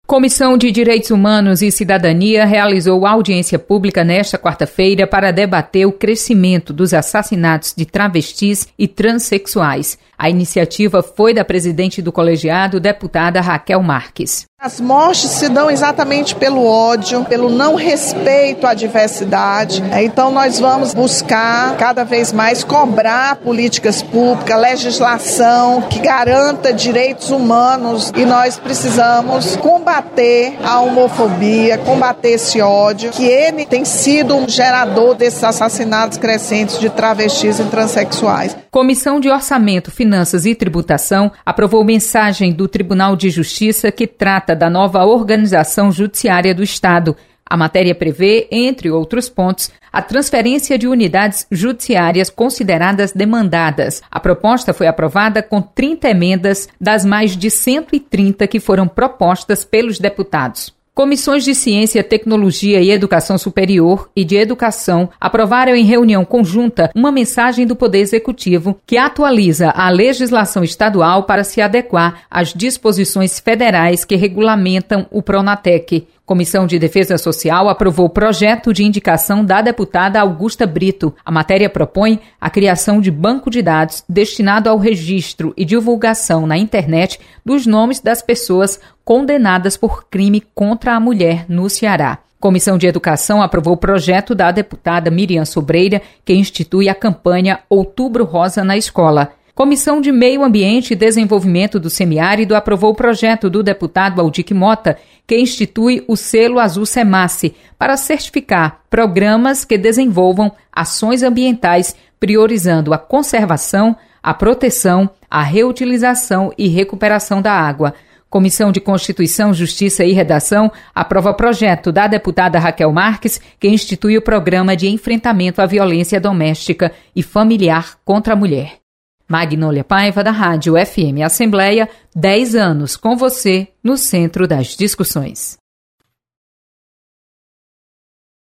Comissão de Direitos Humanos e Cidadania realizou audiência pública nesta quarta-feira para debater o crescimento dos assassinatos de travestis e transexuais. A iniciativa foi da presidente do colegiado, deputada Raquel Marques. As mortes se dão exatamente pelo ódio, pelo não respeito à diversidade. Então nós vamos buscar cada vez mais cobrar políticas públicas, legislação que garanta direitos humanos, e nós precisamos combater a homofobia, combater esse ódio, que ele tem sido um gerador desses assassinatos crescentes de travestis e transexuais. Comissão de Orçamento, Finanças e Tributação aprovou mensagem do Tribunal de Justiça que trata da nova organização judiciária do Estado. A matéria prevê, entre outros pontos, a transferência de unidades judiciárias consideradas demandadas. A proposta foi aprovada com 30 emendas das mais de 130 que foram propostas pelos deputados. Comissões de Ciência, Tecnologia e Educação Superior e de Educação aprovaram em reunião conjunta uma mensagem do Poder Executivo que atualiza a legislação estadual para se adequar às disposições federais que regulamentam o Pronatec. Comissão de Defesa Social aprovou o projeto de indicação da deputada Augusta Brito. A matéria propõe a criação de banco de dados destinado ao registro e divulgação na internet dos nomes das pessoas condenadas por crime contra a mulher no Ceará. Comissão de Educação aprovou o projeto da deputada Miriam Sobreira, que institui a campanha Outubro Rosa na Escola. Comissão de Meio Ambiente e Desenvolvimento do Semiárido aprovou o projeto do deputado Aldic Mota, que institui o selo Azul Semace para certificar programas que desenvolvam ações ambientais priorizando a conservação, a proteção, a reutilização e recuperação da água. Comissão de Constituição, Justiça e Redação aprova projeto da deputada Raquel Marques, que institui o programa de enfrentamento à violência doméstica e familiar contra a mulher. Magnólia Paiva, da Rádio FM Assembleia, 10 anos com você no centro das discussões.